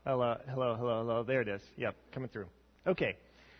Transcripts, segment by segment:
Hello, hello, hello, hello. There it is. Yep, coming through. Okay.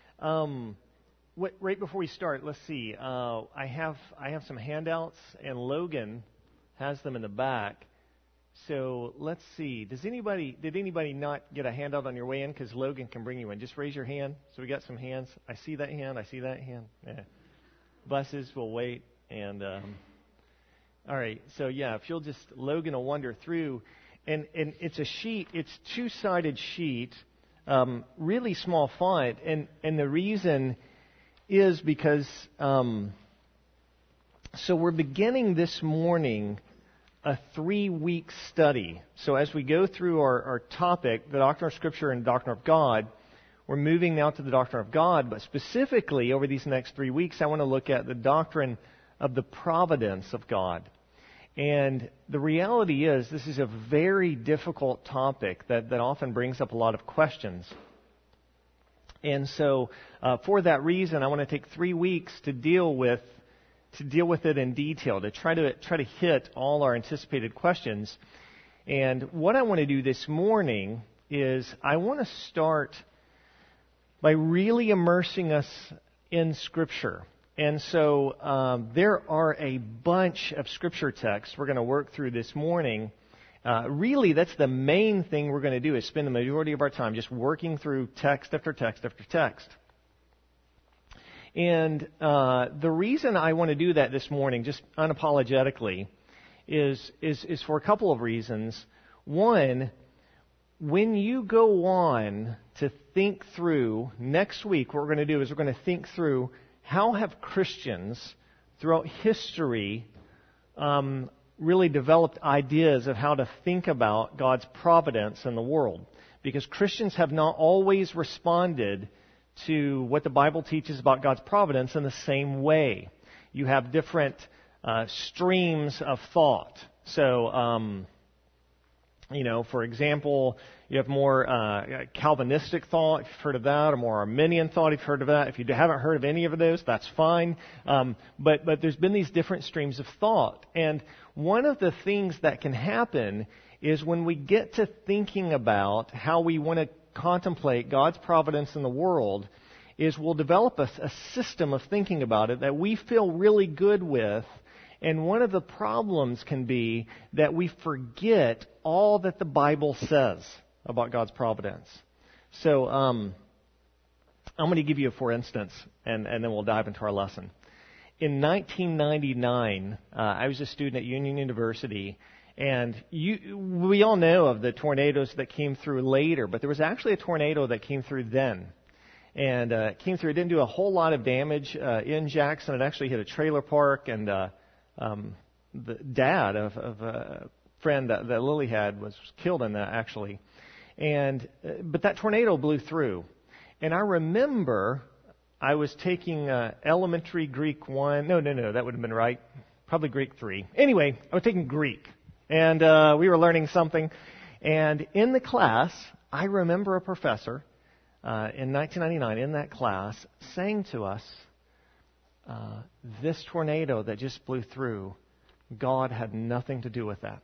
Right before we start, let's see. I have some handouts, and Logan has them in the back. So let's see. Did anybody not get a handout on your way in? Because Logan can bring you in. Just raise your hand. So we got some hands. I see that hand. I see that hand. Yeah. Buses will wait. And all right. So yeah, if you'll just Logan will wander through. And it's a sheet. It's two-sided sheet, really small font. And the reason is because so we're beginning this morning a 3-week study. So as we go through our topic, the doctrine of Scripture and doctrine of God, we're moving now to the doctrine of God. But specifically over these next 3 weeks, I want to look at the doctrine of the providence of God. And the reality is, this is a very difficult topic that often brings up a lot of questions. And so, for that reason, I want to take 3 weeks to deal with it in detail, to try to hit all our anticipated questions. And what I want to do this morning is I want to start by really immersing us in Scripture. And so there are a bunch of Scripture texts we're going to work through this morning. Really, that's the main thing we're going to do, is spend the majority of our time just working through text after text after text. And the reason I want to do that this morning, just unapologetically, is for a couple of reasons. One, when you go on to think through, next week what we're going to do is we're going to think through how have Christians throughout history really developed ideas of how to think about God's providence in the world. Because Christians have not always responded to what the Bible teaches about God's providence in the same way. You have different streams of thought. So, for example, you have more Calvinistic thought, if you've heard of that, or more Arminian thought, if you've heard of that. If you haven't heard of any of those, that's fine. But there's been these different streams of thought. And one of the things that can happen is when we get to thinking about how we want to contemplate God's providence in the world, is we'll develop a system of thinking about it that we feel really good with. And one of the problems can be that we forget all that the Bible says about God's providence. So I'm going to give you a for instance, and then we'll dive into our lesson. In 1999, I was a student at Union University, and we all know of the tornadoes that came through later, but there was actually a tornado that came through then. And it came through, it didn't do a whole lot of damage in Jackson. It actually hit a trailer park, and the dad of a friend that Lily had was killed in that, actually. But that tornado blew through. And I remember I was taking elementary Greek 1. No, that would have been right. Probably Greek 3. Anyway, I was taking Greek. And we were learning something. And in the class, I remember a professor in 1999 in that class saying to us, this tornado that just blew through, God had nothing to do with that.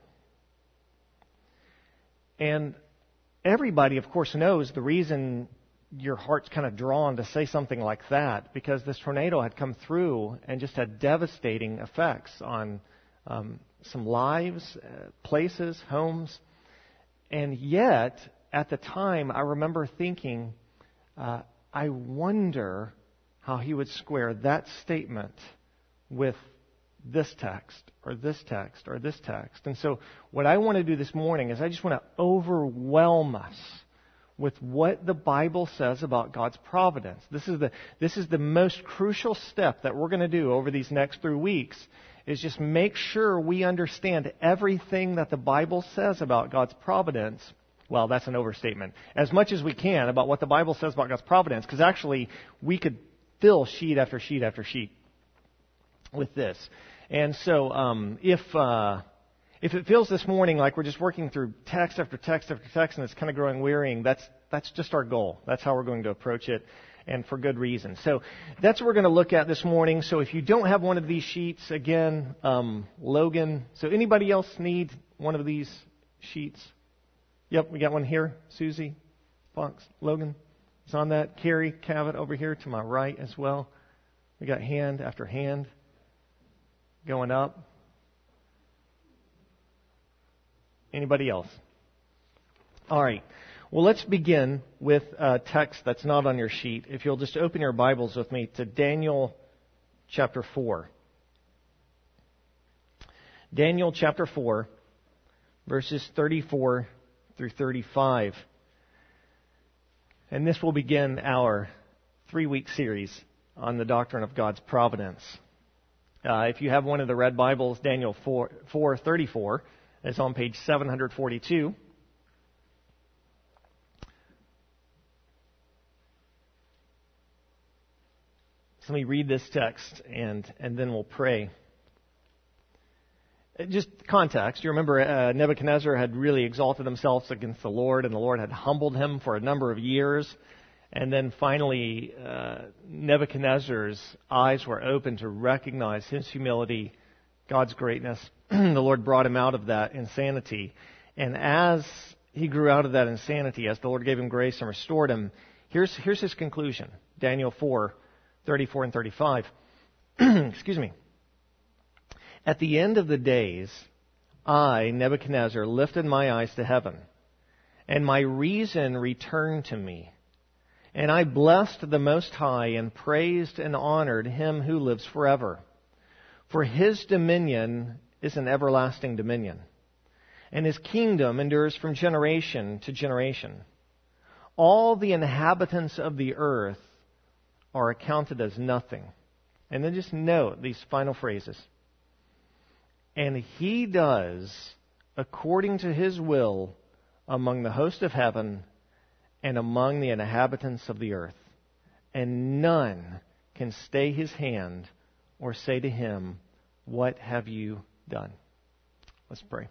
And everybody, of course, knows the reason your heart's kind of drawn to say something like that, because this tornado had come through and just had devastating effects on some lives, places, homes. And yet, at the time, I remember thinking, I wonder how he would square that statement with this text, or this text, or this text. And so what I want to do this morning is I just want to overwhelm us with what the Bible says about God's providence. This is the most crucial step that we're going to do over these next 3 weeks, is just make sure we understand everything that the Bible says about God's providence. Well, that's an overstatement. As much as we can about what the Bible says about God's providence, because actually we could fill sheet after sheet after sheet with this. And so if it feels this morning like we're just working through text after text after text and it's kind of growing wearying, that's just our goal. That's how we're going to approach it, and for good reason. So that's what we're going to look at this morning. So if you don't have one of these sheets, again, Logan. So anybody else need one of these sheets? Yep, we got one here. Susie, Fox, Logan is on that. Carrie Cavett over here to my right as well. We got hand after hand going up. Anybody else? All right. Well, let's begin with a text that's not on your sheet. If you'll just open your Bibles with me to Daniel chapter 4. Daniel chapter 4, verses 34 through 35. And this will begin our 3-week series on the doctrine of God's providence. If you have one of the red Bibles, Daniel 4:34 is on page 742. So let me read this text and then we'll pray. Just context, you remember Nebuchadnezzar had really exalted himself against the Lord, and the Lord had humbled him for a number of years. And then finally, Nebuchadnezzar's eyes were open to recognize his humility, God's greatness. The Lord brought him out of that insanity. And as he grew out of that insanity, as the Lord gave him grace and restored him, here's his conclusion. Daniel 4:34 and 35. Excuse me. At the end of the days, I, Nebuchadnezzar, lifted my eyes to heaven, and my reason returned to me. And I blessed the Most High and praised and honored Him who lives forever. For His dominion is an everlasting dominion, and His kingdom endures from generation to generation. All the inhabitants of the earth are accounted as nothing. And then just note these final phrases. And He does according to His will among the host of heaven and among the inhabitants of the earth. And none can stay His hand or say to Him, what have you done? Let's pray.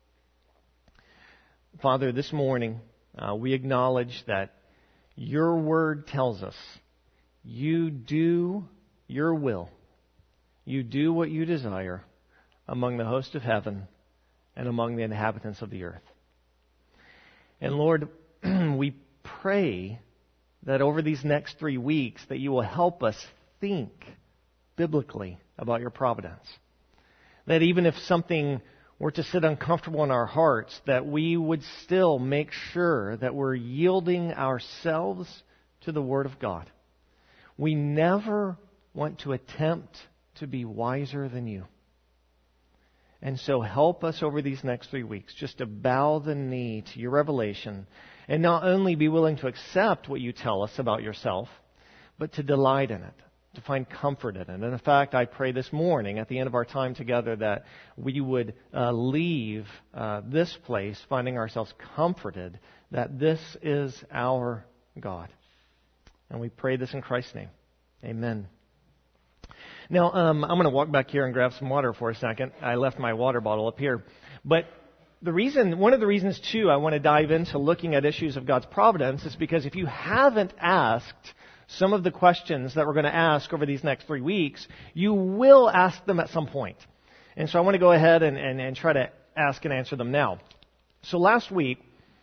Father, this morning we acknowledge that Your Word tells us You do Your will. You do what You desire among the host of heaven and among the inhabitants of the earth. And Lord, we pray that over these next 3 weeks that You will help us think biblically about Your providence. That even if something were to sit uncomfortable in our hearts, that we would still make sure that we're yielding ourselves to the Word of God. We never want to attempt to be wiser than You. And so help us over these next 3 weeks just to bow the knee to Your revelation and not only be willing to accept what You tell us about Yourself, but to delight in it, to find comfort in it. And in fact, I pray this morning at the end of our time together that we would leave this place finding ourselves comforted that this is our God. And we pray this in Christ's name. Amen. Now, I'm going to walk back here and grab some water for a second. I left my water bottle up here. But one of the reasons, too, I want to dive into looking at issues of God's providence is because if you haven't asked some of the questions that we're going to ask over these next 3 weeks, you will ask them at some point. And so I want to go ahead and try to ask and answer them now. So last week,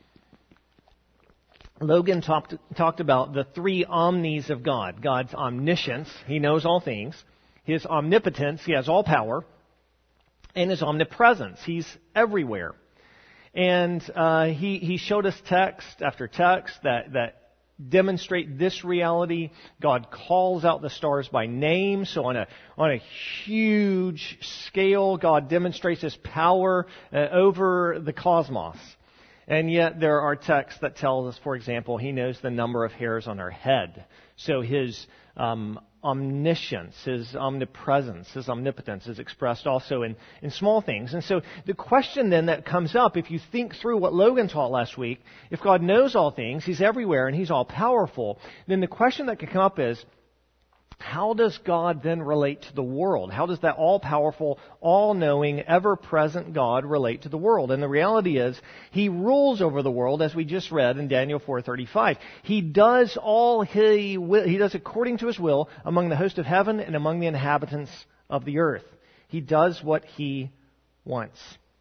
Logan talked about the 3 omnis of God. God's omniscience, He knows all things. His omnipotence, He has all power. And His omnipresence, He's everywhere. And he showed us text after text that demonstrate this reality. God calls out the stars by name. So on a huge scale, God demonstrates His power over the cosmos. And yet there are texts that tell us, for example, He knows the number of hairs on our head. So His omniscience, His omnipresence, His omnipotence is expressed also in small things. And so the question then that comes up, if you think through what Logan taught last week, if God knows all things, He's everywhere, and He's all powerful, then the question that can come up is, how does God then relate to the world? How does that all-powerful, all-knowing, ever-present God relate to the world? And the reality is, He rules over the world, as we just read in Daniel 4:35. He does all He does according to His will among the host of heaven and among the inhabitants of the earth. He does what He wants.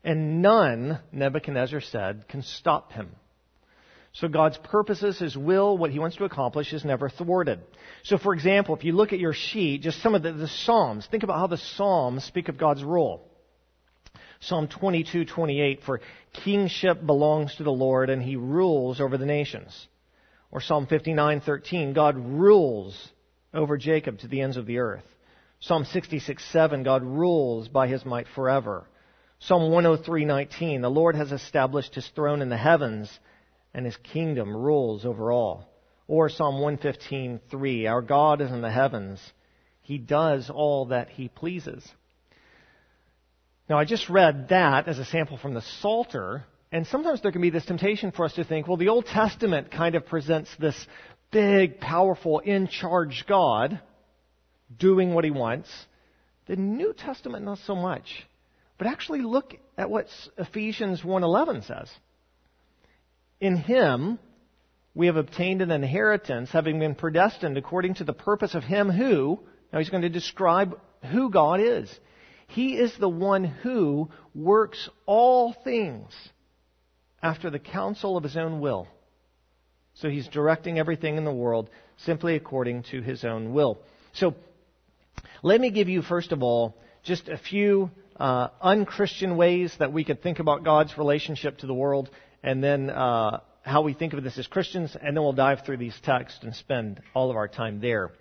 and none, Nebuchadnezzar said, can stop him. So God's purposes, His will, what He wants to accomplish is never thwarted. So for example, if you look at your sheet, just some of the Psalms, think about how the Psalms speak of God's rule. Psalm 22:28, for kingship belongs to the Lord and He rules over the nations. Or Psalm 59:13, God rules over Jacob to the ends of the earth. Psalm 66:7, God rules by His might forever. Psalm 103:19, the Lord has established His throne in the heavens and His kingdom rules over all. Or Psalm 115:3, our God is in the heavens. He does all that He pleases. Now, I just read that as a sample from the Psalter, and sometimes there can be this temptation for us to think, well, the Old Testament kind of presents this big, powerful, in-charge God doing what He wants. The New Testament, not so much. But actually look at what Ephesians 1:11 says. In Him we have obtained an inheritance, having been predestined according to the purpose of Him who, now He's going to describe who God is. He is the one who works all things after the counsel of His own will. So He's directing everything in the world simply according to His own will. So let me give you, first of all, just a few unchristian ways that we could think about God's relationship to the world, and then how we think of this as Christians, and then we'll dive through these texts and spend all of our time there.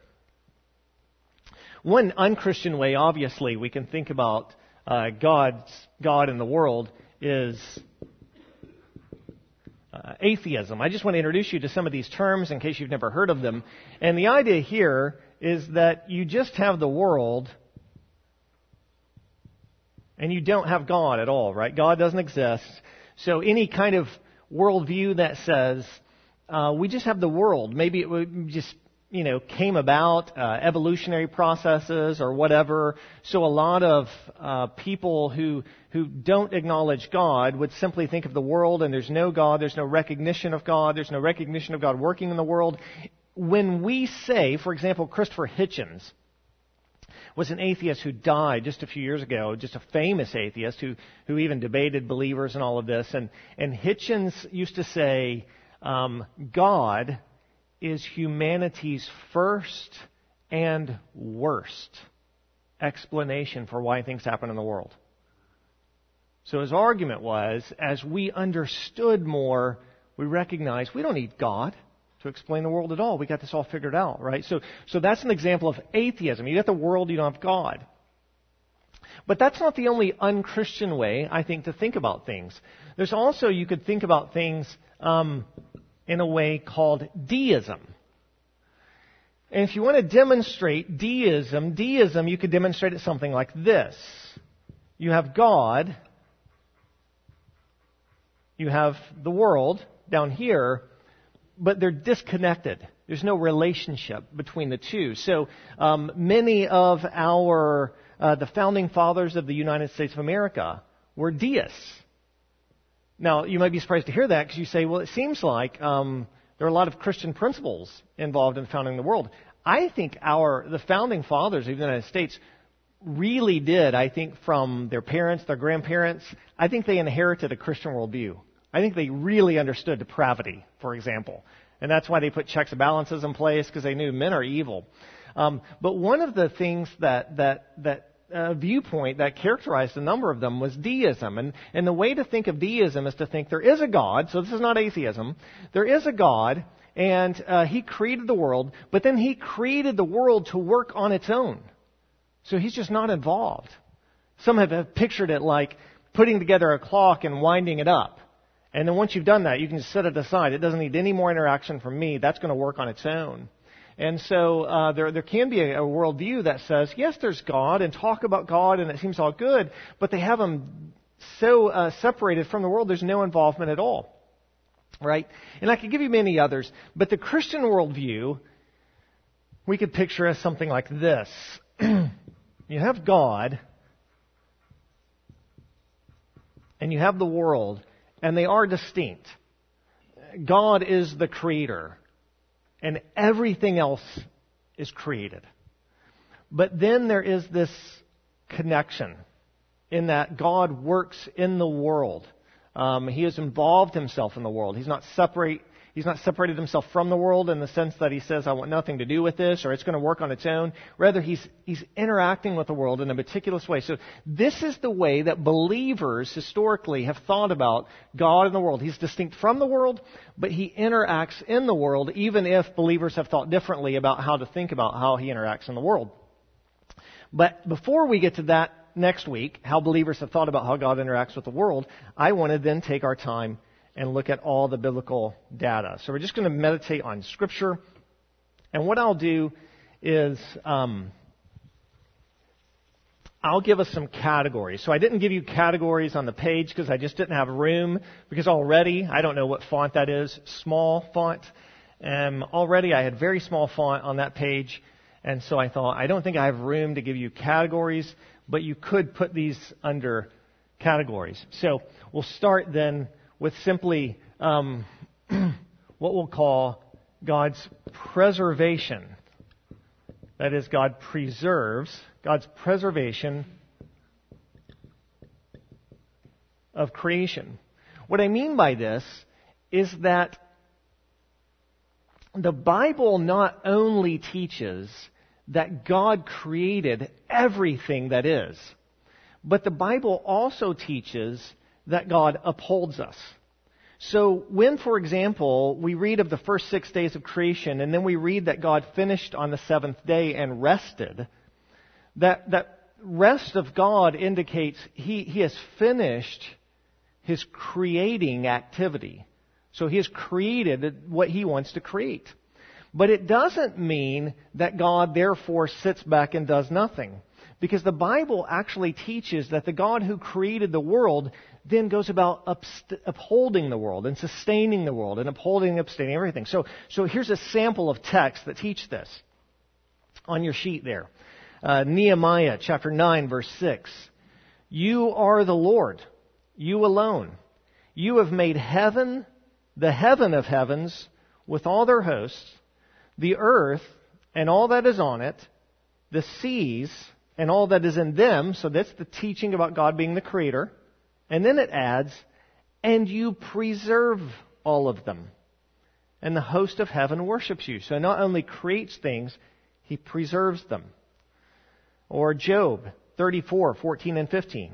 One unchristian way, obviously, we can think about God in the world is atheism. I just want to introduce you to some of these terms in case you've never heard of them. And the idea here is that you just have the world and you don't have God at all, right? God doesn't exist. So any kind of worldview that says we just have the world, maybe it would just came about, evolutionary processes or whatever. So a lot of people who don't acknowledge God would simply think of the world and there's no God, there's no recognition of God, there's no recognition of God working in the world. When we say, for example, Christopher Hitchens was an atheist who died just a few years ago, just a famous atheist who even debated believers and all of this. And Hitchens used to say, God is humanity's first and worst explanation for why things happen in the world. So his argument was, as we understood more, we recognized we don't need God to explain the world at all. We got this all figured out, right? So that's an example of atheism. You got the world, you don't have God. But that's not the only unchristian way, I think, to think about things. There's also, you could think about things in a way called deism. And if you want to demonstrate deism, you could demonstrate it something like this. You have God, you have the world down here, but they're disconnected. There's no relationship between the two. So many of the founding fathers of the United States of America were deists. Now, you might be surprised to hear that because you say, well, it seems like there are a lot of Christian principles involved in founding the world. I think the founding fathers of the United States really did, I think, from their parents, their grandparents, I think they inherited a Christian worldview. I think they really understood depravity, for example. And that's why they put checks and balances in place, because they knew men are evil. But one of the things that viewpoint that characterized a number of them was deism. And the way to think of deism is to think there is a God, so this is not atheism. There is a God, and He created the world, but then He created the world to work on its own. So He's just not involved. Some have pictured it like putting together a clock and winding it up. And then once you've done that, you can just set it aside. It doesn't need any more interaction from me. That's going to work on its own. And so there can be a worldview that says, yes, there's God, and talk about God, and it seems all good, but they have Him so separated from the world, there's no involvement at all. Right? And I could give you many others, but the Christian worldview, we could picture as something like this. You have God, and you have the world, and they are distinct. God is the creator, and everything else is created. But then there is this connection. in that God works in the world. He has involved himself in the world. He's not separated himself from the world in the sense that he says, I want nothing to do with this, or it's going to work on its own. Rather, he's interacting with the world in a meticulous way. So this is the way that believers historically have thought about God and the world. He's distinct from the world, but he interacts in the world, even if believers have thought differently about how to think about how he interacts in the world. But before we get to that next week, how believers have thought about how God interacts with the world, I want to then take our time and look at all the biblical data. So we're just going to meditate on Scripture. And what I'll do is I'll give us some categories. So I didn't give you categories on the page because I just didn't have room, because already, I don't know what font that is, small font. Already I had very small font on that page. And so I thought, I don't think I have room to give you categories, but you could put these under categories. So we'll start then with simply what we'll call God's preservation. That is, God's preservation of creation. What I mean by this is that the Bible not only teaches that God created everything that is, but the Bible also teaches that God upholds us. So when, for example, we read of the first 6 days of creation, and then we read that God finished on the seventh day and rested, that rest of God indicates He has finished His creating activity. So He has created what He wants to create. But it doesn't mean that God therefore sits back and does nothing. Because the Bible actually teaches that the God who created the world then goes about upholding the world and sustaining the world and upholding and sustaining everything. So here's a sample of text that teach this on your sheet there. Nehemiah chapter 9 verse 6. You are the Lord, you alone. You have made heaven, the heaven of heavens, with all their hosts, the earth and all that is on it, the seas and all that is in them. So that's the teaching about God being the creator. And then it adds, and you preserve all of them. And the host of heaven worships you. So not only creates things, He preserves them. Or Job 34, 14 and 15.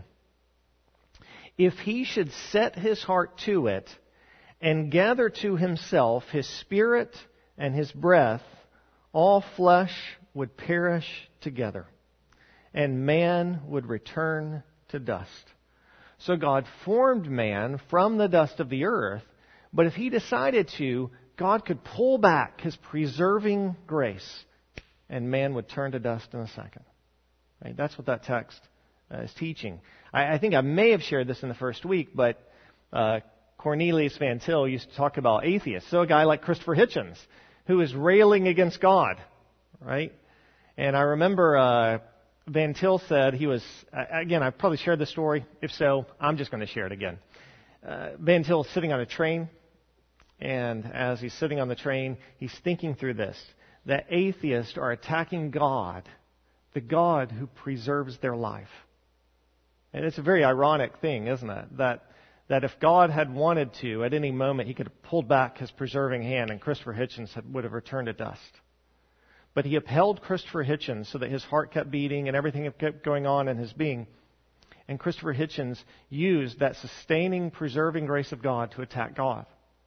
If He should set His heart to it and gather to Himself His spirit and His breath, all flesh would perish together, and man would return to dust. So God formed man from the dust of the earth, but if He decided to, God could pull back His preserving grace, and man would turn to dust in a second. Right? That's what that text is teaching. I think I may have shared this in the first week, but Cornelius Van Til used to talk about atheists. So a guy like Christopher Hitchens, who is railing against God, right? And I remember Van Til said he was, again, I've probably shared the story. If so, I'm just going to share it again. Van Til is sitting on a train, and as he's sitting on the train, he's thinking through this, that atheists are attacking God, the God who preserves their life. And it's a very ironic thing, isn't it? That if God had wanted to, at any moment, He could have pulled back His preserving hand and Christopher Hitchens would have returned to dust. But He upheld Christopher Hitchens so that his heart kept beating and everything kept going on in his being. And Christopher Hitchens used that sustaining, preserving grace of God to attack God.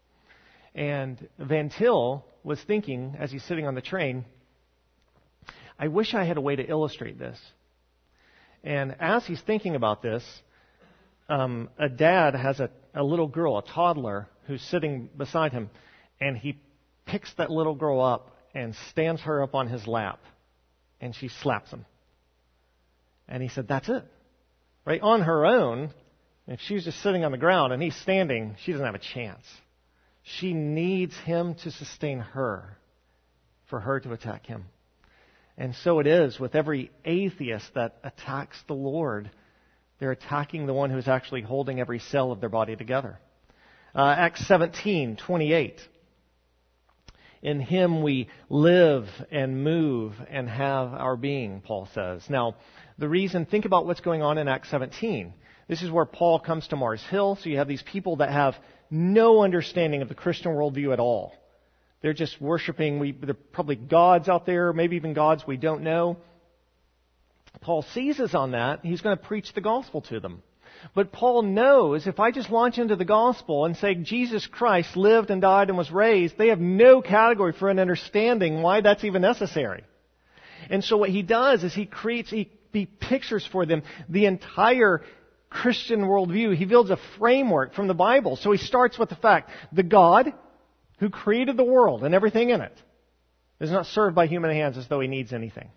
And Van Til was thinking, as he's sitting on the train, I wish I had a way to illustrate this. And as he's thinking about this, a dad has a little girl, a toddler, who's sitting beside him, and he picks that little girl up and stands her up on his lap, and she slaps him. And he said, that's it. Right? On her own, if she's just sitting on the ground and he's standing, she doesn't have a chance. She needs him to sustain her, for her to attack him. And so it is with every atheist that attacks the Lord. They're attacking the one who's actually holding every cell of their body together. Acts 17:28. In Him we live and move and have our being, Paul says. Now, The reason, think about what's going on in Acts 17. This is where Paul comes to Mars Hill, so you have these people that have no understanding of the Christian worldview at all. They're just worshiping, they're probably gods out there, maybe even gods we don't know. Paul seizes on that. He's going to preach the gospel to them. But Paul knows if I just launch into the gospel and say Jesus Christ lived and died and was raised, they have no category for an understanding why that's even necessary. And so what he does is he pictures for them the entire Christian worldview. He builds a framework from the Bible. So he starts with the fact, the God who created the world and everything in it is not served by human hands as though he needs anything.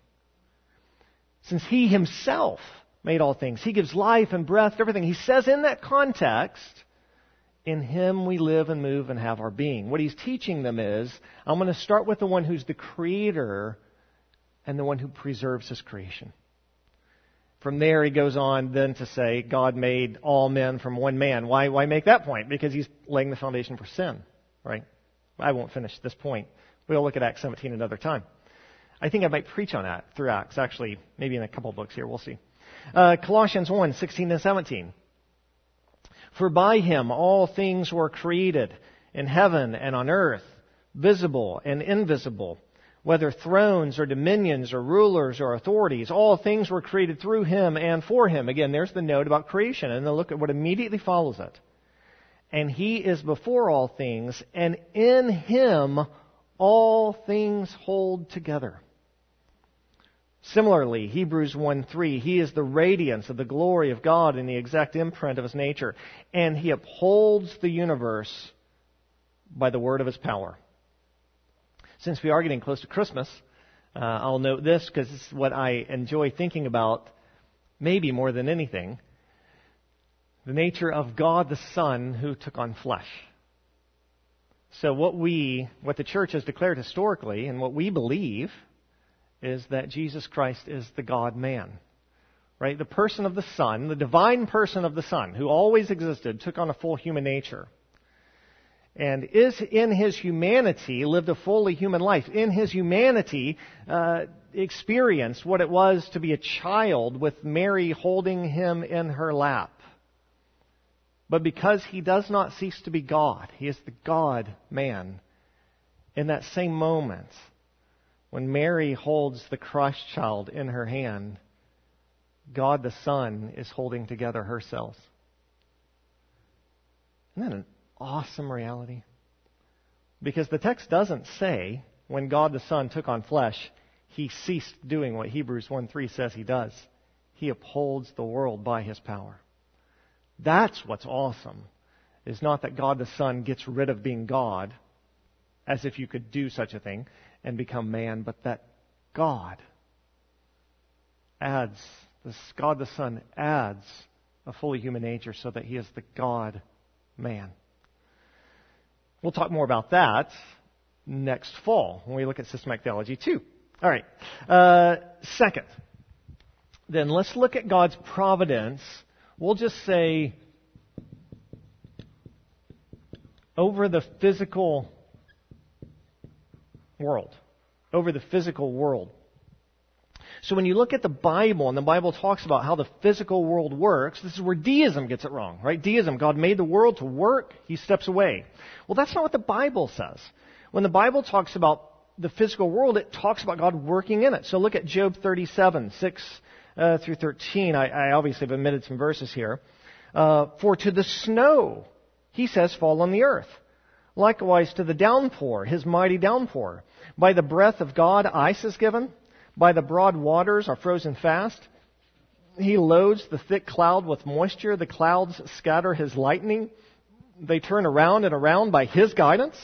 Since he himself made all things, he gives life and breath to everything. He says in that context, in him we live and move and have our being. What he's teaching them is, I'm going to start with the one who's the creator and the one who preserves his creation. From there he goes on then to say, God made all men from one man. Why make that point? Because he's laying the foundation for sin, right? I won't finish this point. We'll look at Acts 17 another time. I think I might preach on that through Acts, actually, maybe in a couple of books here. We'll see. Colossians 1, 16 and 17. For by him all things were created in heaven and on earth, visible and invisible, whether thrones or dominions or rulers or authorities, all things were created through him and for him. Again, there's the note about creation, and then look at what immediately follows it. And he is before all things, and in him all things hold together. Similarly, Hebrews 1:3, he is the radiance of the glory of God and the exact imprint of his nature, and he upholds the universe by the word of his power. Since we are getting close to Christmas, I'll note this because it's what I enjoy thinking about maybe more than anything. The nature of God the Son who took on flesh. So what the church has declared historically and what we believe is that Jesus Christ is the God-man. Right? The person of the Son, the divine person of the Son, who always existed, took on a full human nature. And is in his humanity lived a fully human life. In his humanity, experienced what it was to be a child with Mary holding him in her lap. But because he does not cease to be God, he is the God-man. In that same moment, when Mary holds the Christ child in her hand, God the Son is holding together her cells. Isn't that an awesome reality? Because the text doesn't say when God the Son took on flesh, he ceased doing what Hebrews 1:3 says he does. He upholds the world by his power. That's what's awesome. Is not that God the Son gets rid of being God, as if you could do such a thing, and become man, but that God the Son adds a fully human nature so that he is the God-man. We'll talk more about that next fall when we look at systematic theology 2. All right. Second, then let's look at God's providence. We'll just say over the physical world. Over the physical world. So when you look at the Bible, and the Bible talks about how the physical world works, this is where deism gets it wrong, right? Deism, God made the world to work, he steps away. Well, that's not what the Bible says. When the Bible talks about the physical world, it talks about God working in it. So look at Job 37, 6 through 13. I obviously have omitted some verses here. For to the snow, he says, fall on the earth. Likewise to the downpour, his mighty downpour. By the breath of God, ice is given. By the broad waters are frozen fast. He loads the thick cloud with moisture. The clouds scatter his lightning. They turn around and around by his guidance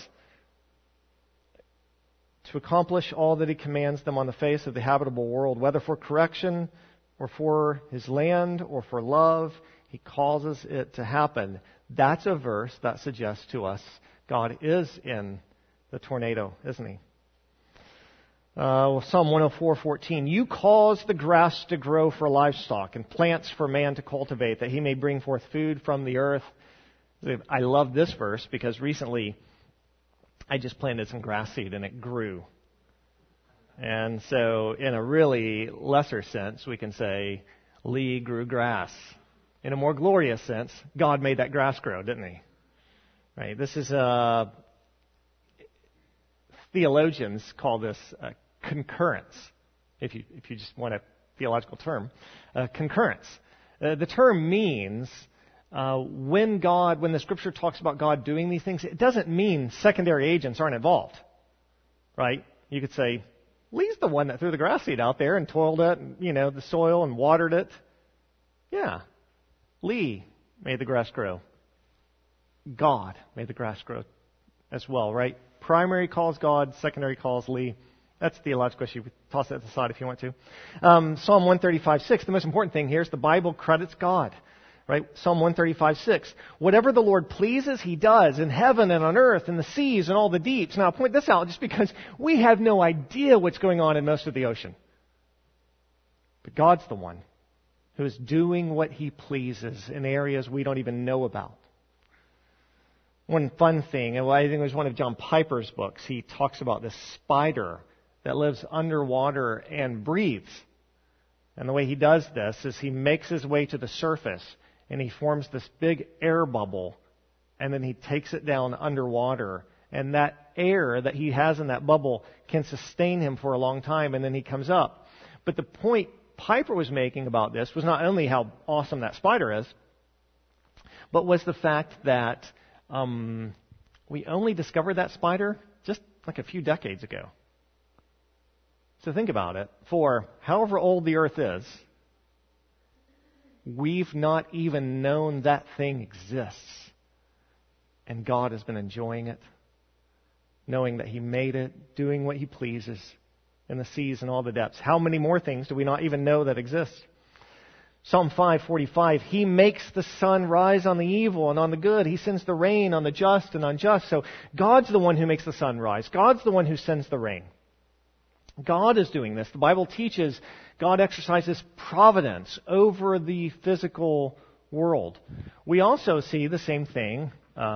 to accomplish all that he commands them on the face of the habitable world, whether for correction or for his land or for love, he causes it to happen. That's a verse that suggests to us God is in the tornado, isn't he? Psalm 104:14. You cause the grass to grow for livestock and plants for man to cultivate, that he may bring forth food from the earth. I love this verse because recently I just planted some grass seed and it grew. And so in a really lesser sense, we can say Lee grew grass. In a more glorious sense, God made that grass grow, didn't he? Right? This is theologians call this concurrence, if you just want a theological term. Concurrence. The term means when the Scripture talks about God doing these things, it doesn't mean secondary agents aren't involved. Right? You could say, Lee's the one that threw the grass seed out there and toiled it, and, the soil and watered it. Yeah. Lee made the grass grow. God made the grass grow as well, right? Primary calls God, secondary calls Lee. That's a theological issue. Toss that aside if you want to. Psalm 135:6. The most important thing here is the Bible credits God. Right? Psalm 135:6. Whatever the Lord pleases, He does in heaven and on earth, in the seas and all the deeps. Now, I'll point this out just because we have no idea what's going on in most of the ocean. But God's the one who is doing what He pleases in areas we don't even know about. One fun thing, and I think it was one of John Piper's books, he talks about this spider that lives underwater and breathes. And the way he does this is he makes his way to the surface and he forms this big air bubble, and then he takes it down underwater. And that air that he has in that bubble can sustain him for a long time, and then he comes up. But the point Piper was making about this was not only how awesome that spider is, but was the fact that we only discovered that spider just like a few decades ago. So think about it. For however old the earth is, we've not even known that thing exists. And God has been enjoying it, knowing that He made it, doing what He pleases in the seas and all the depths. How many more things do we not even know that exist? Psalm 5:45, He makes the sun rise on the evil and on the good. He sends the rain on the just and unjust. So God's the one who makes the sun rise. God's the one who sends the rain. God is doing this. The Bible teaches God exercises providence over the physical world. We also see the same thing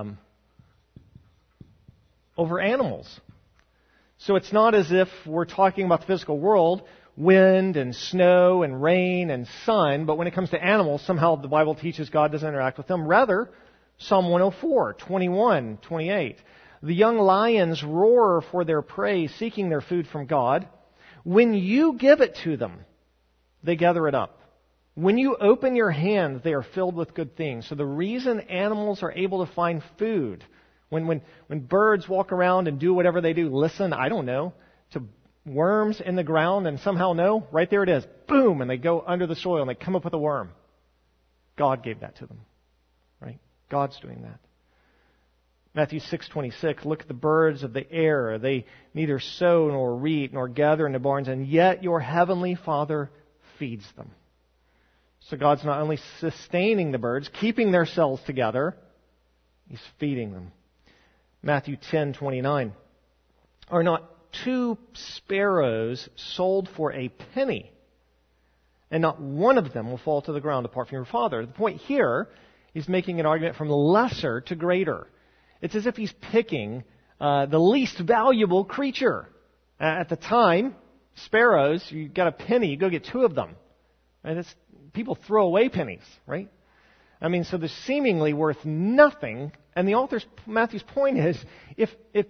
over animals. So it's not as if we're talking about the physical world, wind and snow and rain and sun, but when it comes to animals, somehow the Bible teaches God doesn't interact with them. Rather, Psalm 104, 21, 28. The young lions roar for their prey, seeking their food from God. When you give it to them, they gather it up. When you open your hand, they are filled with good things. So the reason animals are able to find food, when birds walk around and do whatever they do, listen, I don't know, to worms in the ground and somehow know, right there it is, boom, and they go under the soil and they come up with a worm. God gave that to them, right? God's doing that. Matthew 6:26, look at the birds of the air. They neither sow nor reap nor gather into barns, and yet your heavenly Father feeds them. So God's not only sustaining the birds, keeping their cells together, He's feeding them. Matthew 10:29, are not 2 sparrows sold for a penny, and not one of them will fall to the ground apart from your Father? The point here, He's making an argument from lesser to greater. It's as if He's picking the least valuable creature. At the time, sparrows, you got a penny, you go get 2 of them. And people throw away pennies, right? I mean, so they're seemingly worth nothing. And the author's, Matthew's point is, if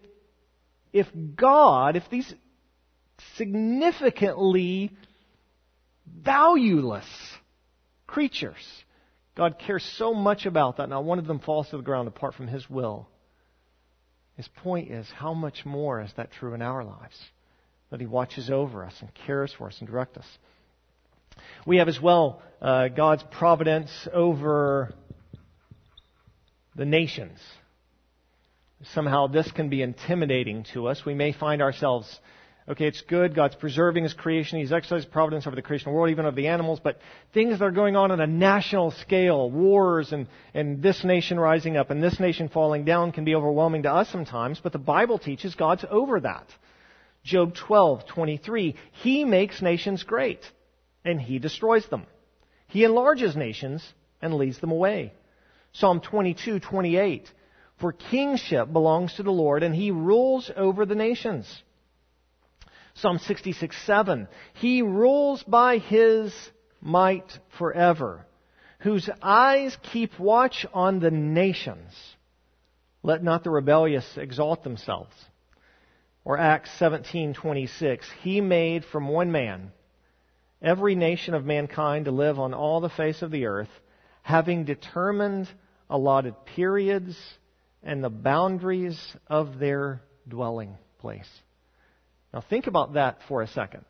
these significantly valueless creatures, God cares so much about that, not one of them falls to the ground apart from His will. His point is, how much more is that true in our lives? That He watches over us and cares for us and directs us. We have as well God's providence over the nations. Somehow this can be intimidating to us. We may find ourselves, okay, it's good, God's preserving His creation, He's exercised providence over the creation world, even over the animals, but things that are going on a national scale, wars and this nation rising up and this nation falling down, can be overwhelming to us sometimes, but the Bible teaches God's over that. Job 12:23, He makes nations great, and He destroys them. He enlarges nations and leads them away. Psalm 22:28, for kingship belongs to the Lord, and He rules over the nations. Psalm 66:7. He rules by His might forever, whose eyes keep watch on the nations. Let not the rebellious exalt themselves. Or Acts 17:26. He made from one man every nation of mankind to live on all the face of the earth, having determined allotted periods and the boundaries of their dwelling place. Now think about that for a second.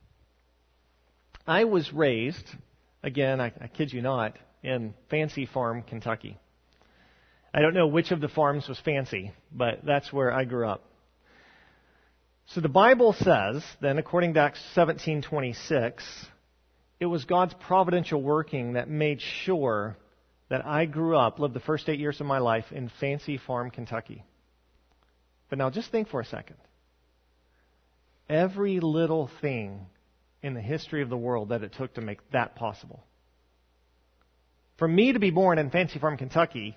I was raised, again, I kid you not, in Fancy Farm, Kentucky. I don't know which of the farms was fancy, but that's where I grew up. So the Bible says, then, according to Acts 17:26, it was God's providential working that made sure that I grew up, lived the first 8 years of my life in Fancy Farm, Kentucky. But now just think for a second. Every little thing in the history of the world that it took to make that possible. For me to be born in Fancy Farm, Kentucky,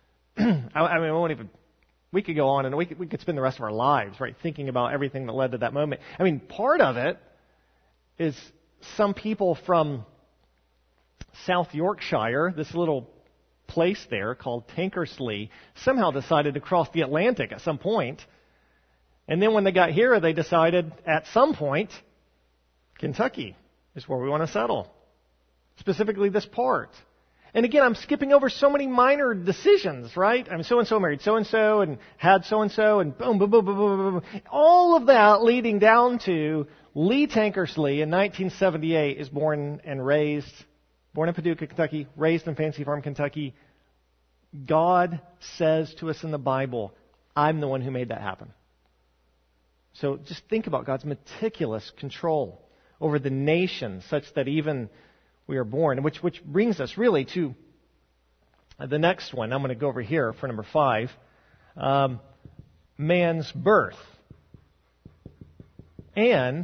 we could go on and we could spend the rest of our lives, right, thinking about everything that led to that moment. I mean, part of it is some people from South Yorkshire, this little place there called Tankersley, somehow decided to cross the Atlantic at some point. And then when they got here, they decided at some point, Kentucky is where we want to settle. Specifically this part. And again, I'm skipping over so many minor decisions, right? I mean, so-and-so married so-and-so and had so-and-so and boom, boom, boom, boom, boom, boom. All of that leading down to Lee Tankersley in 1978 is born in Paducah, Kentucky, raised in Fancy Farm, Kentucky. God says to us in the Bible, I'm the one who made that happen. So just think about God's meticulous control over the nation such that even we are born, which brings us really to the next one. I'm going to go over here for number 5. Man's birth and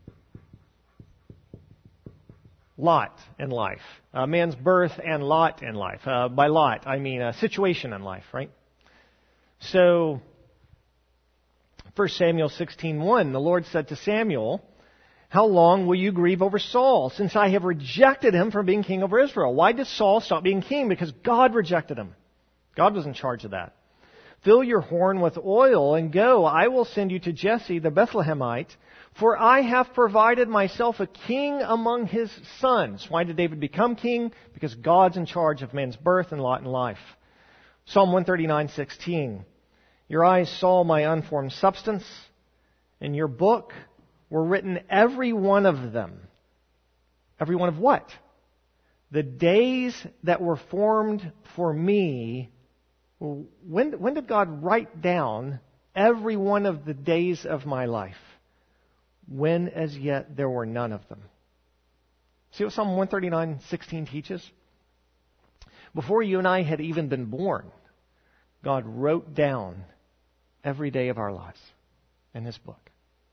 lot in life. Man's birth and lot in life. By lot, I mean a situation in life, right? So, 1 Samuel 16:1, the Lord said to Samuel, how long will you grieve over Saul, since I have rejected him from being king over Israel? Why did Saul stop being king? Because God rejected him. God was in charge of that. Fill your horn with oil and go. I will send you to Jesse the Bethlehemite, for I have provided myself a king among his sons. Why did David become king? Because God's in charge of man's birth and lot in life. Psalm 139:16. Your eyes saw my unformed substance. In your book were written every one of them. Every one of what? The days that were formed for me. When did God write down every one of the days of my life? When as yet there were none of them. See what Psalm 139:16 teaches? Before you and I had even been born, God wrote down every day of our lives in His book.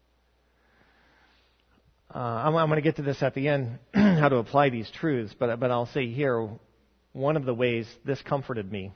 I'm going to get to this at the end, how to apply these truths, but I'll say here, one of the ways this comforted me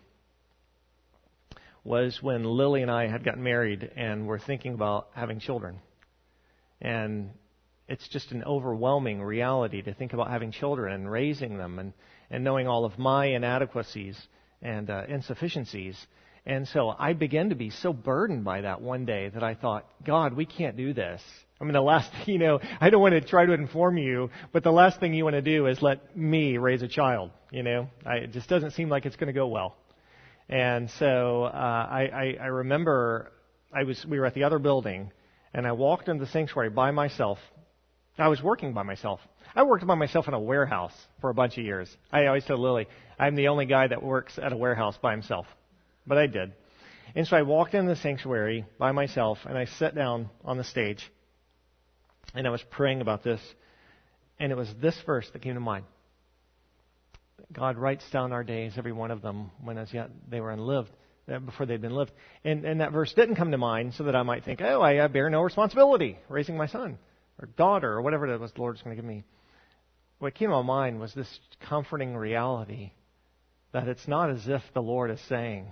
was when Lily and I had gotten married and were thinking about having children. And it's just an overwhelming reality to think about having children and raising them and knowing all of my inadequacies and insufficiencies. And so I began to be so burdened by that one day that I thought, God, we can't do this. I mean, the last, I don't want to try to inform you, but the last thing you want to do is let me raise a child, It just doesn't seem like it's going to go well. And so I remember we were at the other building, and I walked into the sanctuary by myself. I was working by myself. I worked by myself in a warehouse for a bunch of years. I always tell Lily, I'm the only guy that works at a warehouse by himself. But I did. And so I walked into the sanctuary by myself, and I sat down on the stage, and I was praying about this, and it was this verse that came to mind. God writes down our days, every one of them, when as yet they were unlived, before they'd been lived. And that verse didn't come to mind so that I might think, I bear no responsibility raising my son or daughter or whatever it was the Lord's going to give me. What came to my mind was this comforting reality that it's not as if the Lord is saying,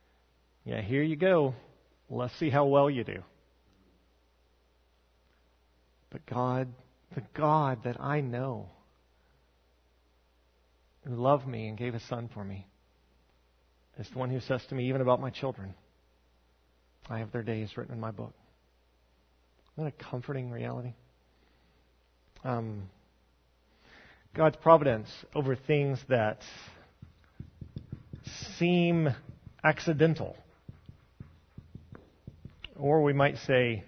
yeah, here you go. Let's see how well you do. But God, the God that I know, who loved me and gave His Son for me, is the one who says to me, even about my children, I have their days written in my book. Isn't that a comforting reality? God's providence over things that seem accidental, or we might say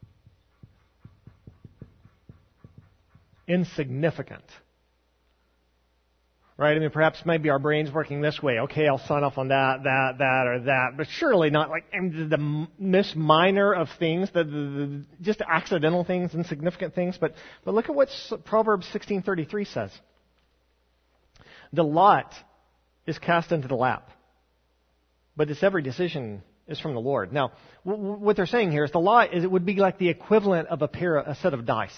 insignificant. Right? I mean, perhaps maybe our brain's working this way. Okay, I'll sign off on that, or that. But surely not like the most minor of things, the just accidental things, insignificant things. But look at what Proverbs 16:33 says. The lot is cast into the lap, but its every decision is from the Lord. Now, what they're saying here is the lot it would be like the equivalent of a set of dice.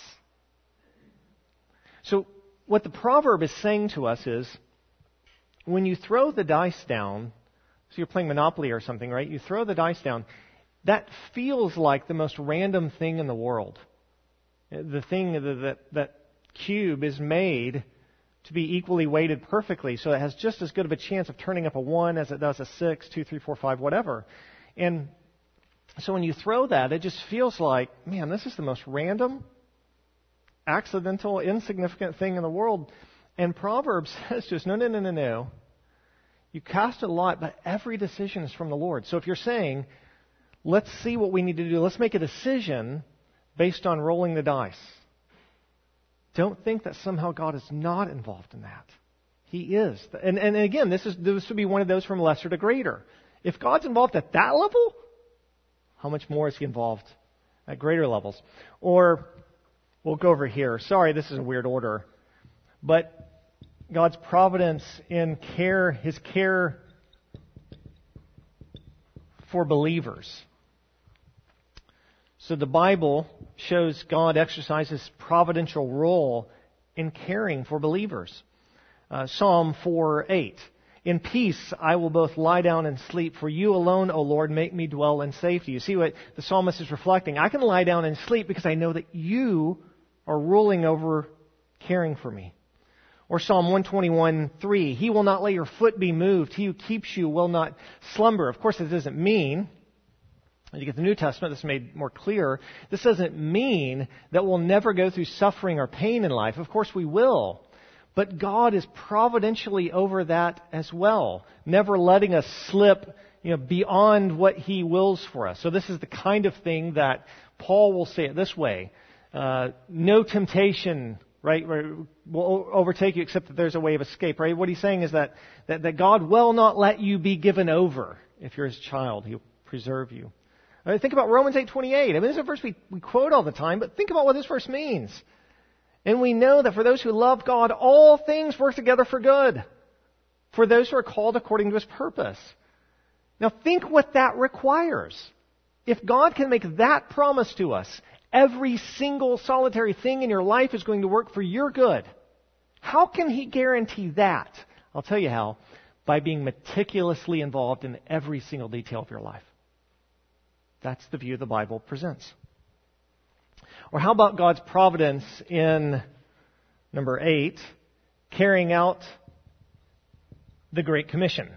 So what the proverb is saying to us is, when you throw the dice down, so you're playing Monopoly or something, right? You throw the dice down, that feels like the most random thing in the world. The thing that cube is made to be equally weighted perfectly, so it has just as good of a chance of turning up a 1 as it does a 6, 2, 3, 4, 5, whatever. And so when you throw that, it just feels like, man, this is the most random, accidental, insignificant thing in the world. And Proverbs says to us, no. You cast a lot, but every decision is from the Lord. So if you're saying, let's see what we need to do, let's make a decision based on rolling the dice, don't think that somehow God is not involved in that. He is. And again, this would be one of those from lesser to greater. If God's involved at that level, how much more is He involved at greater levels? Or we'll go over here. Sorry, this is a weird order. But God's providence in care, His care for believers. So the Bible shows God exercises providential role in caring for believers. Psalm 4:8. In peace I will both lie down and sleep, for you alone, O Lord, make me dwell in safety. You see what the psalmist is reflecting? I can lie down and sleep because I know that you are ruling over caring for me. Or Psalm 121:3. He will not let your foot be moved. He who keeps you will not slumber. Of course, this doesn't mean, as you get the New Testament, this is made more clear, this doesn't mean that we'll never go through suffering or pain in life. Of course we will. But God is providentially over that as well, never letting us slip, beyond what He wills for us. So this is the kind of thing that Paul will say it this way. No temptation, right, will overtake you except that there's a way of escape, right? What he's saying is that God will not let you be given over. If you're His child, He'll preserve you. Think about Romans 8:28. I mean, this is a verse we quote all the time, but think about what this verse means. And we know that for those who love God, all things work together for good, for those who are called according to His purpose. Now think what that requires. If God can make that promise to us, every single solitary thing in your life is going to work for your good. How can He guarantee that? I'll tell you how. By being meticulously involved in every single detail of your life. That's the view the Bible presents. Or how about God's providence in, number 8, carrying out the Great Commission?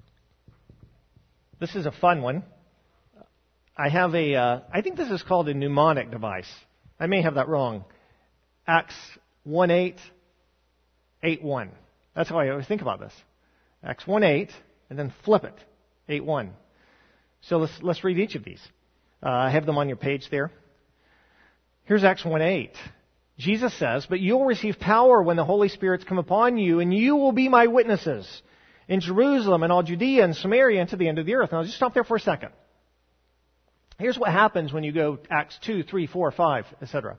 This is a fun one. I have I think this is called a mnemonic device. I may have that wrong. Acts 1:8, 8:1. That's how I always think about this. Acts 1:8, and then flip it, 8:1. So let's read each of these. I have them on your page there. Here's Acts 1:8. Jesus says, "But you'll receive power when the Holy Spirit's come upon you, and you will be my witnesses in Jerusalem and all Judea and Samaria and to the end of the earth." Now, just stop there for a second. Here's what happens when you go Acts 2, 3, 4, 5, etc.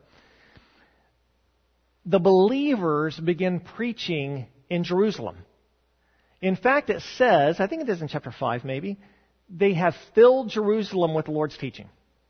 The believers begin preaching in Jerusalem. In fact, it says, I think it is in chapter 5 maybe, they have filled Jerusalem with the Lord's teaching.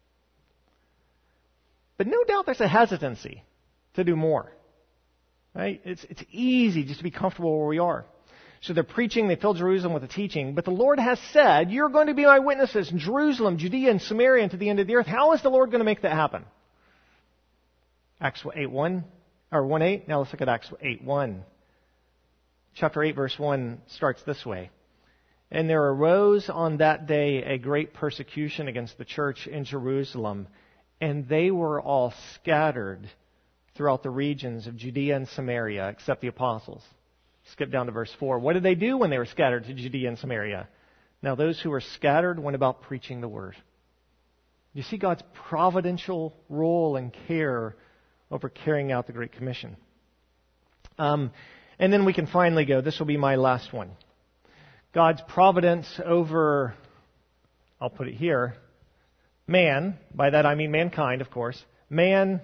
But no doubt there's a hesitancy to do more. Right? It's easy just to be comfortable where we are. So they're preaching, they fill Jerusalem with the teaching. But the Lord has said, you're going to be my witnesses in Jerusalem, Judea, and Samaria, and to the end of the earth. How is the Lord going to make that happen? Acts 8:1 or 1:8. Now let's look at Acts 8:1. Chapter 8, verse 1 starts this way. And there arose on that day a great persecution against the church in Jerusalem, and they were all scattered throughout the regions of Judea and Samaria, except the apostles. Skip down to verse 4. What did they do when they were scattered to Judea and Samaria? Now those who were scattered went about preaching the word. You see God's providential role and care over carrying out the Great Commission. And then we can finally go. This will be my last one. God's providence over, I'll put it here, man. By that I mean mankind, of course. Man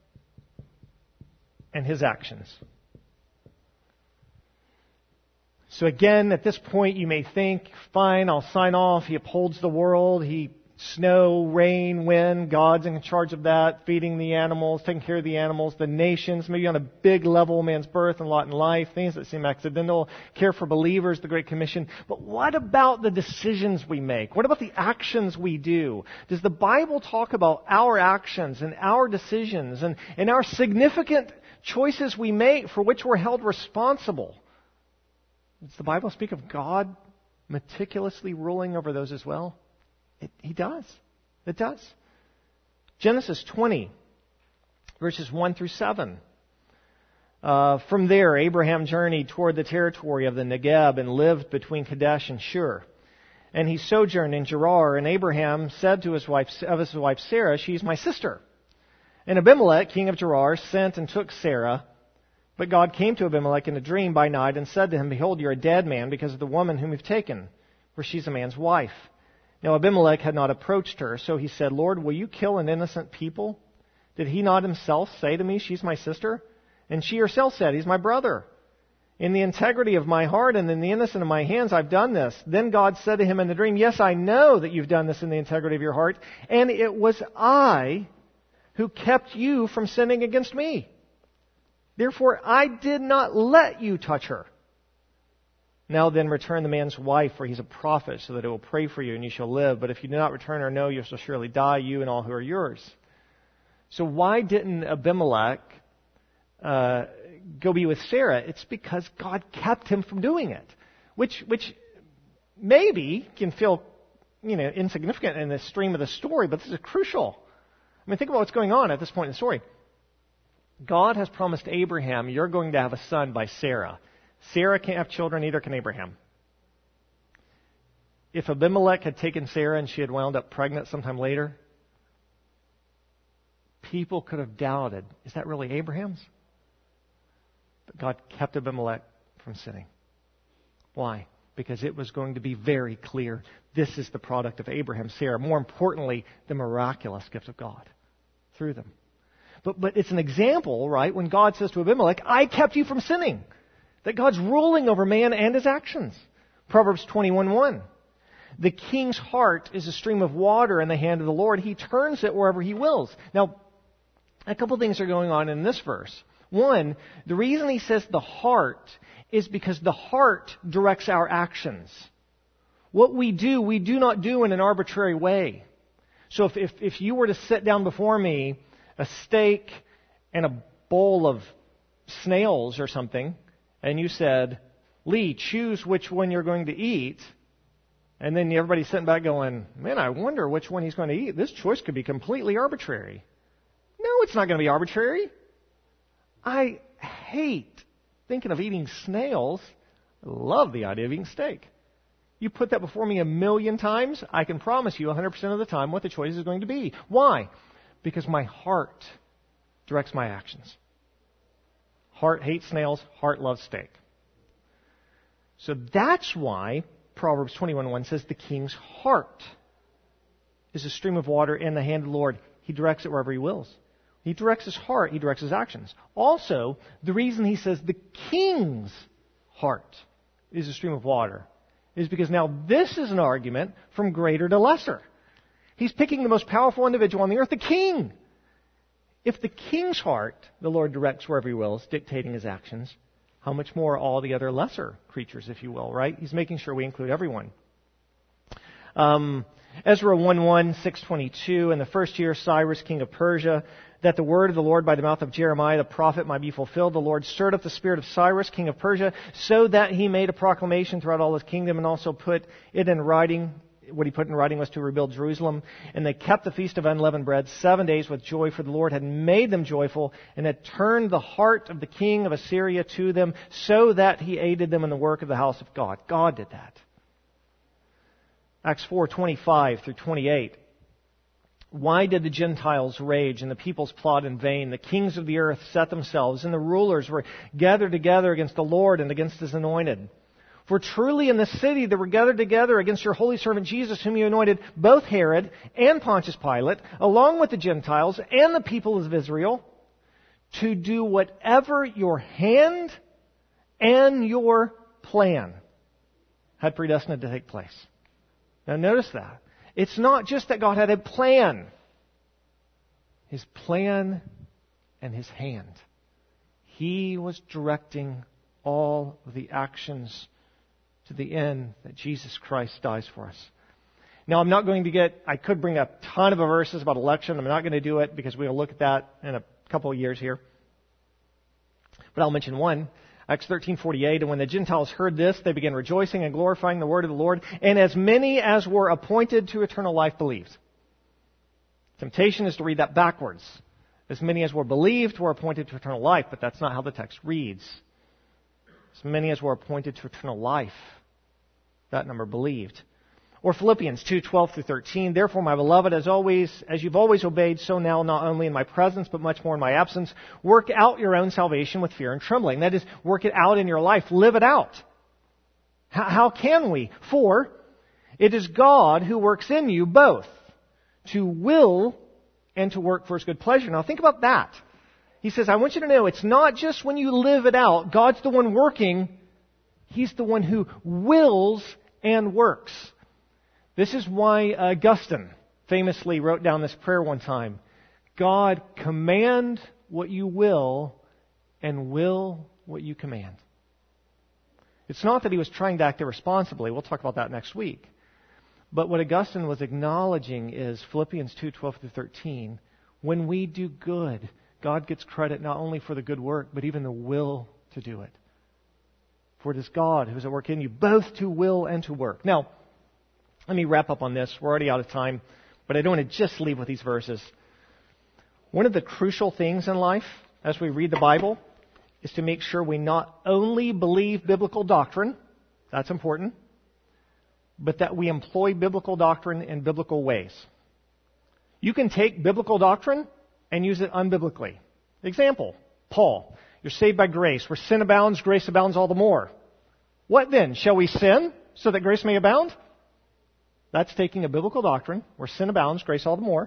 and his actions. So again, at this point you may think, fine, I'll sign off. He upholds the world. Snow, rain, wind, God's in charge of that, feeding the animals, taking care of the animals, the nations, maybe on a big level, man's birth and lot in life, things that seem accidental, care for believers, the Great Commission. But what about the decisions we make? What about the actions we do? Does the Bible talk about our actions and our decisions and our significant choices we make for which we're held responsible? Does the Bible speak of God meticulously ruling over those as well? He does. It does. Genesis 20, verses 1 through 7. From there, Abraham journeyed toward the territory of the Negeb and lived between Kadesh and Shur. And he sojourned in Gerar, and Abraham said to his wife Sarah, "She's my sister." And Abimelech, king of Gerar, sent and took Sarah. But God came to Abimelech in a dream by night and said to him, "Behold, you're a dead man because of the woman whom you've taken, for she's a man's wife." Now Abimelech had not approached her, so he said, "Lord, will you kill an innocent people? Did he not himself say to me, 'She's my sister'? And she herself said, 'He's my brother.' In the integrity of my heart and in the innocence of my hands I've done this." Then God said to him in the dream, "Yes, I know that you've done this in the integrity of your heart, and it was I who kept you from sinning against me. Therefore I did not let you touch her. Now then, return the man's wife, for he's a prophet, so that it will pray for you, and you shall live. But if you do not return her, no, you shall surely die, you and all who are yours." So why didn't Abimelech go be with Sarah? It's because God kept him from doing it, which maybe can feel insignificant in the stream of the story, but this is crucial. I mean, think about what's going on at this point in the story. God has promised Abraham, "You're going to have a son by Sarah." Sarah can't have children, neither can Abraham. If Abimelech had taken Sarah and she had wound up pregnant sometime later, people could have doubted, is that really Abraham's? But God kept Abimelech from sinning. Why? Because it was going to be very clear, this is the product of Abraham, Sarah. More importantly, the miraculous gift of God through them. But it's an example, right, when God says to Abimelech, "I kept you from sinning." That God's ruling over man and his actions. Proverbs 21:1. The king's heart is a stream of water in the hand of the Lord. He turns it wherever he wills. Now, a couple things are going on in this verse. One, the reason he says the heart is because the heart directs our actions. What we do not do in an arbitrary way. So if you were to sit down before me a steak and a bowl of snails or something, and you said, "Lee, choose which one you're going to eat," and then everybody's sitting back going, "Man, I wonder which one he's going to eat. This choice could be completely arbitrary." No, it's not going to be arbitrary. I hate thinking of eating snails. I love the idea of eating steak. You put that before me 1,000,000 times, I can promise you 100% of the time what the choice is going to be. Why? Because my heart directs my actions. Heart hates snails, heart loves steak. So that's why Proverbs 21:1 says the king's heart is a stream of water in the hand of the Lord. He directs it wherever he wills. He directs his heart, he directs his actions. Also, the reason he says the king's heart is a stream of water is because now this is an argument from greater to lesser. He's picking the most powerful individual on the earth, the king. If the king's heart, the Lord directs wherever he wills, dictating his actions, how much more all the other lesser creatures, if you will, right? He's making sure we include everyone. Ezra 1:1, 6:22, in the first year of Cyrus, king of Persia, that the word of the Lord by the mouth of Jeremiah the prophet might be fulfilled, the Lord stirred up the spirit of Cyrus, king of Persia, so that he made a proclamation throughout all his kingdom and also put it in writing. What he put in writing was to rebuild Jerusalem. And they kept the Feast of Unleavened Bread 7 days with joy, for the Lord had made them joyful and had turned the heart of the king of Assyria to them, so that he aided them in the work of the house of God. God did that. Acts 4:25 through 28. Why did the Gentiles rage and the peoples plot in vain? The kings of the earth set themselves, and the rulers were gathered together against the Lord and against His anointed. For truly in the city they were gathered together against your holy servant Jesus, whom you anointed, both Herod and Pontius Pilate, along with the Gentiles and the people of Israel, to do whatever your hand and your plan had predestined to take place. Now notice that. It's not just that God had a plan. His plan and His hand. He was directing all of the actions to the end that Jesus Christ dies for us. Now, I'm not going to I could bring a ton of verses about election. I'm not going to do it because we'll look at that in a couple of years here. But I'll mention one. Acts 13:48, and when the Gentiles heard this, they began rejoicing and glorifying the word of the Lord, and as many as were appointed to eternal life believed. Temptation is to read that backwards. As many as were believed were appointed to eternal life, but that's not how the text reads. As many as were appointed to eternal life, that number believed. Or Philippians 2:12 through 13. Therefore, my beloved, as you've always obeyed, so now, not only in my presence, but much more in my absence, work out your own salvation with fear and trembling. That is, work it out in your life. Live it out. How can we? For it is God who works in you both to will and to work for His good pleasure. Now think about that. He says, I want you to know it's not just when you live it out. God's the one working. He's the one who wills and works. This is why Augustine famously wrote down this prayer one time. God, command what you will and will what you command. It's not that he was trying to act irresponsibly. We'll talk about that next week. But what Augustine was acknowledging is Philippians 2:12 through 13. When we do good, God gets credit not only for the good work, but even the will to do it. For it is God who is at work in you, both to will and to work. Now, let me wrap up on this. We're already out of time, but I don't want to just leave with these verses. One of the crucial things in life, as we read the Bible, is to make sure we not only believe biblical doctrine, that's important, but that we employ biblical doctrine in biblical ways. You can take biblical doctrine and use it unbiblically. Example, Paul, you're saved by grace. Where sin abounds, grace abounds all the more. What then? Shall we sin so that grace may abound? That's taking a biblical doctrine, where sin abounds, grace all the more,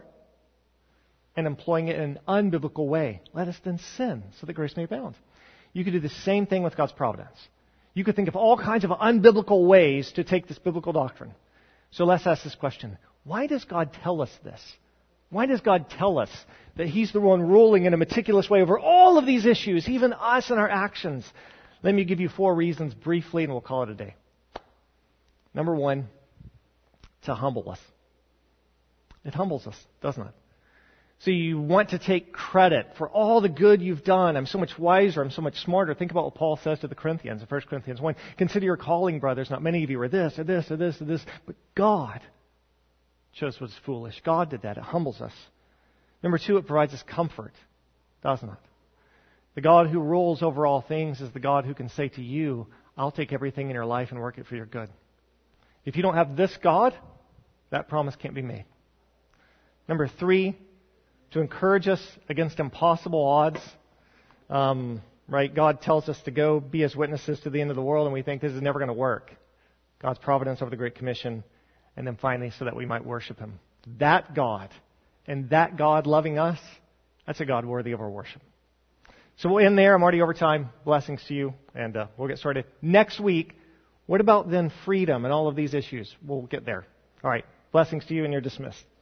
and employing it in an unbiblical way. Let us then sin so that grace may abound. You could do the same thing with God's providence. You could think of all kinds of unbiblical ways to take this biblical doctrine. So let's ask this question. Why does God tell us this? Why does God tell us that He's the one ruling in a meticulous way over all of these issues, even us and our actions? Let me give you 4 reasons briefly, and we'll call it a day. Number 1, to humble us. It humbles us, doesn't it? So you want to take credit for all the good you've done. I'm so much wiser. I'm so much smarter. Think about what Paul says to the Corinthians in 1 Corinthians 1. Consider your calling, brothers. Not many of you are this or this or this or this. But God chose what's foolish. God did that. It humbles us. Number 2, it provides us comfort, doesn't it? The God who rules over all things is the God who can say to you, I'll take everything in your life and work it for your good. If you don't have this God, that promise can't be made. Number 3, to encourage us against impossible odds. Right? God tells us to go be His witnesses to the end of the world, and we think this is never going to work. God's providence over the Great Commission. And then finally, so that we might worship Him. That God, and that God loving us, that's a God worthy of our worship. So we'll end there. I'm already over time. Blessings to you, and we'll get started next week. What about then freedom and all of these issues? We'll get there. All right. Blessings to you, and you're dismissed.